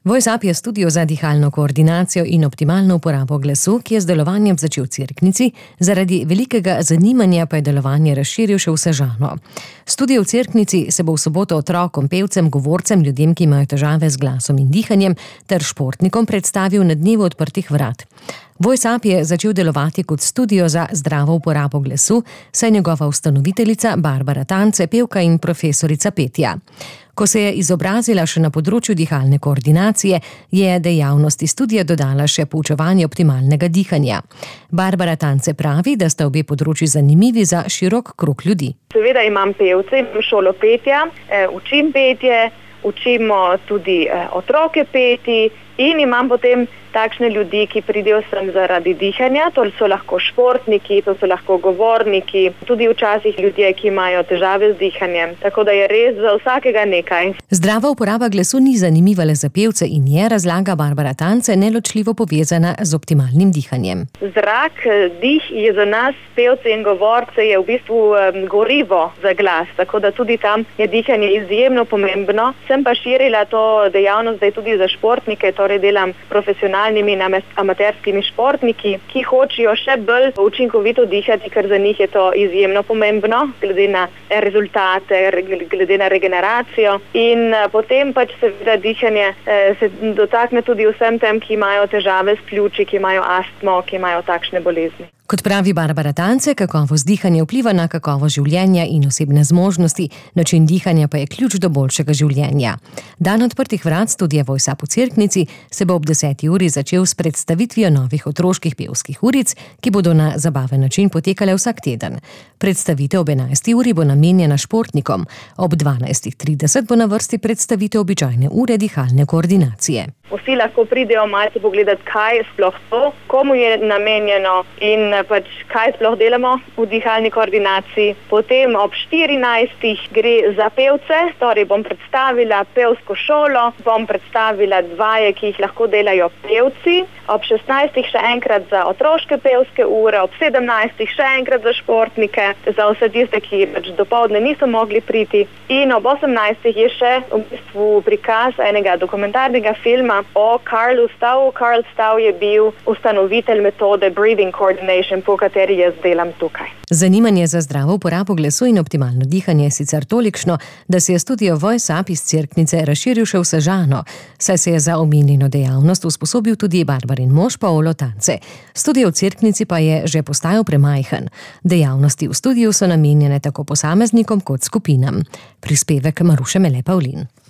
VoiceUp je studio za dihalno koordinacijo in optimalno uporabo glasu, ki je z delovanjem začel v Cerknici, zaradi velikega zanimanja pa je delovanje razširil še v Sežano. Studio v Cerknici se bo v soboto otrokom, pevcem, govorcem, ljudem, ki imajo težave z glasom in dihanjem, ter športnikom predstavil na dnevu odprtih vrat. VoiceUp je začel delovati kot studio za zdravo uporabo glasu, saj njegova ustanoviteljica Barbara Tance, pevka in profesorica petja. Ko se je izobrazila še na področju dihalne koordinacije, je dejavnosti studia dodala še poučevanje optimalnega dihanja. Barbara Tance pravi, da sta obe področji zanimivi za širok krog ljudi. Seveda imam pevce, šolo petja, učim petje, učimo tudi otroke peti in imam potem takšne ljudi, ki pridejo sem zaradi dihanja, to so lahko športniki, to so lahko govorniki, tudi včasih ljudje, ki imajo težave z dihanjem, tako da je res za vsakega nekaj. Zdrava uporaba glasu ni zanimiva le za pevce in je, razlaga Barbara Tance, neločljivo povezana z optimalnim dihanjem. Zrak, dih je za nas, pevce in govorce, je v bistvu gorivo za glas, tako da tudi tam je dihanje izjemno pomembno. Sem pa širila to dejavnost zdaj tudi za športnike, torej delam profesionalnimi in amaterskimi športniki, ki hočejo še bolj učinkovito dihati, ker za njih je to izjemno pomembno, glede na rezultate, glede na regeneracijo. In potem pač seveda dihanje se dotakne tudi vsem tem, ki imajo težave s pljuči, ki imajo astmo, ki imajo takšne bolezni. Kot pravi Barbara Tance, kakovost dihanja vpliva na kakovost življenja in osebne zmožnosti, način dihanja pa je ključ do boljšega življenja. Dan odprtih vrat studia VoiceUp v Cerknici se bo ob 10. uri začel s predstavitvijo novih otroških pevskih uric, ki bodo na zabaven način potekale vsak teden. Predstavitev ob 11. uri bo namenjena športnikom, ob 12.30 bo na vrsti predstavitev običajne ure dihalne koordinacije. Vsi lahko pridejo malce pogledati, kaj je sploh to, komu je namenjeno in pač kaj sploh delamo v dihalni koordinaciji. Potem ob 14. gre za pevce, torej bom predstavila pevsko šolo, bom predstavila dvaje, ki jih lahko delajo pevci, ob 16. še enkrat za otroške pevske ure, ob 17. še enkrat za športnike, za vse tiste, ki pač dopoldne niso mogli priti, in ob 18. je še v bistvu prikaz enega dokumentarnega filma o Karlu Stavu. Karl Stav je bil ustanovitelj metode Breathing Coordination, po kateri jaz delam tukaj. Zanimanje za zdravo uporabo glasu in optimalno dihanje je sicer tolikšno, da se je studio VoiceUp iz Cerknice razširil še v Sežano, saj se je za omenjeno dejavnost usposobil tudi Barbarin mož Paolo Tance. Studio v Cerknici pa je že postajal premajhen. Dejavnosti v studiu so namenjene tako posameznikom kot skupinam. Prispevek Maruše Mele Pavlin.